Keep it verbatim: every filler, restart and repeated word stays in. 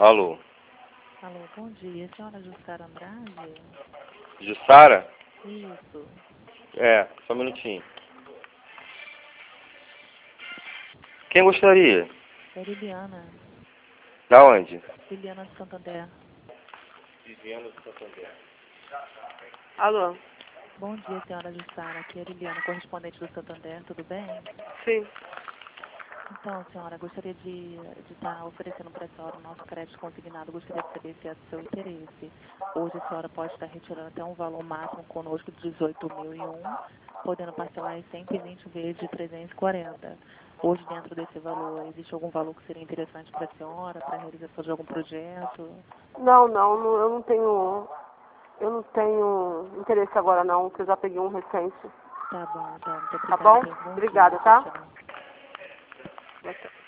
Alô. Alô, bom dia. A senhora Jussara Andrade? Jussara? Isso. É, só um minutinho. Quem gostaria? É Liliana. Da onde? Liliana de Santander. Liliana de Santander. Alô? Bom dia, senhora Jussara. Aqui é a Liliana, correspondente do Santander. Tudo bem? Sim. Então, senhora, gostaria de estar oferecendo para a senhora o nosso crédito consignado. Gostaria de saber se é do seu interesse. Hoje a senhora pode estar retirando até um valor máximo conosco de dezoito mil e um, podendo parcelar em cento e vinte vezes de trezentos e quarenta. Hoje, dentro desse valor, existe algum valor que seria interessante para a senhora, para a realização de algum projeto? Não, não, não, eu não tenho. Eu não tenho interesse agora não, que eu já peguei um recente. Tá bom, então. Muito Tá obrigada. bom? Tenha um bom Obrigada, dia. tá? Tchau, tchau. Boa tarde.